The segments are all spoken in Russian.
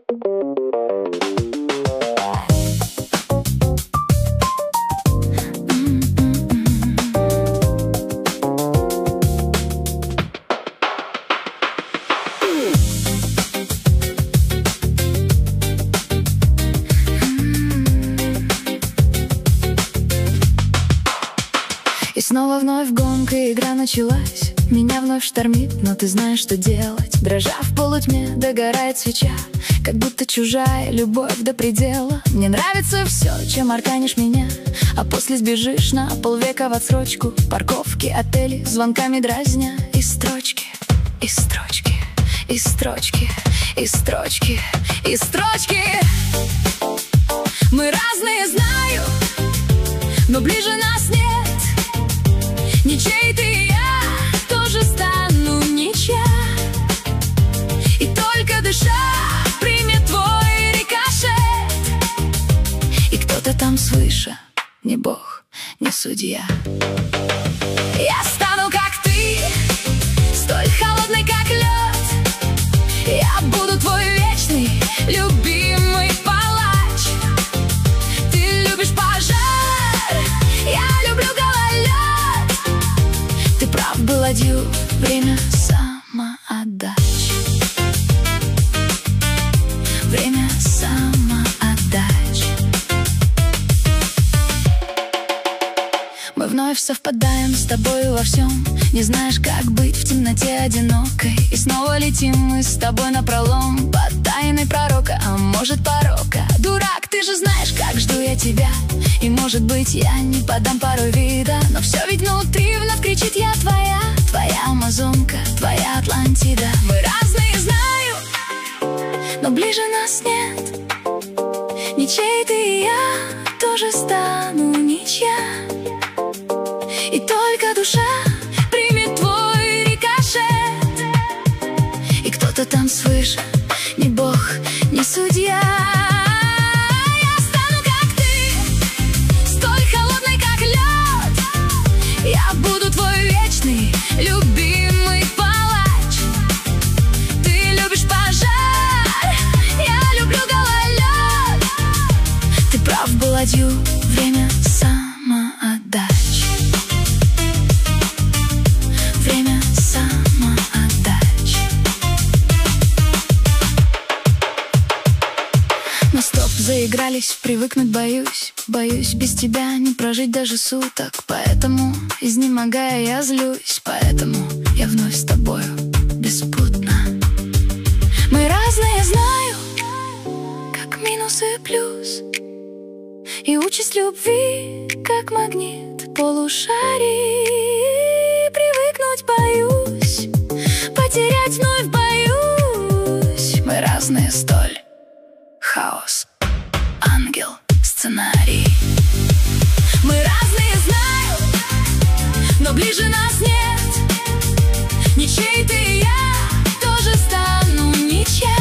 И снова вновь гонка, игра началась. Меня вновь штормит, но ты знаешь, что делать. Дрожа в полутьме, догорает свеча, как будто чужая любовь до предела. Мне нравится все, чем арканишь меня, а после сбежишь на полвека в отсрочку. Парковки, отели, звонками дразня. И строчки, и строчки, и строчки, и строчки, и строчки. Мы разные, знаю, но ближе нас нет. Ничей ты и я тоже стану ничья. И только душа примет твой рикошет. И кто-то там свыше, не бог, не судья. Я стану как ты, столь холодный, как лед. Я буду твой вечный, любимый палач. Ты любишь пожар, я люблю гололед. Ты прав был, адью, время самоотдач. Время самоотдач. Мы вновь совпадаем с тобой во всем. Не знаешь, как быть в темноте одинокой. И снова летим мы с тобой напролом по тайной пророка, а может порока. Дурак, ты же знаешь, как жду я тебя. И может быть я не подам порой вида, но все ведь внутри вновь кричит: я твоя. Твоя амазонка, твоя Атлантида. Мы разные, знаю, но ближе нас нет. Ничей ты и я тоже стану ничья. И только душа примет твой рикошет. И кто-то там свыше, не бог, не судья. Я стану как ты, столь холодный, как лед. Я буду твой вечный, любимый палач. Ты любишь пожар, я люблю гололед. Ты прав был, адью, время самоотдач. Время самоотдач. Но стоп, заигрались, привыкнуть боюсь. Боюсь без тебя не прожить даже суток. Поэтому, изнемогая, я злюсь. Поэтому я вновь с тобою беспутно. Мы разные, знаю, как минус и плюс. И участь любви, как магнит полушарий. Привыкнуть боюсь, потерять вновь боюсь. Мы разные, столь хаос, ангел, сценарий. Мы разные, знаю, но ближе нас нет. Ничей ты и я тоже стану ничья.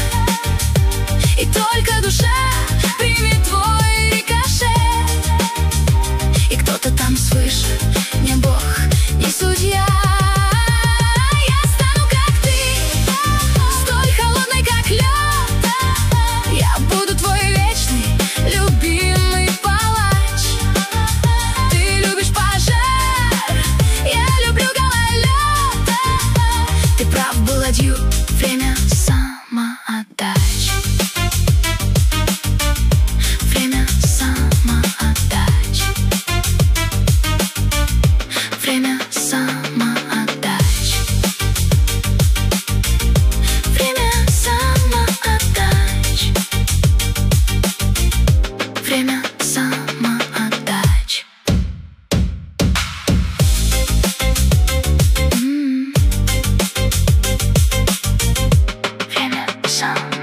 И только душа примет твой рикошет. И кто-то там свыше, не бог, не судья. Я стану как ты, столь холодный, как лед. Я буду твой вечный, любимый палач. Ты любишь пожар, я люблю гололед. Ты прав был, адью, время самоотдач. Время самоотдач. Время самоотдач. Время самоотдач. Время самоотдач. Время самоотдач.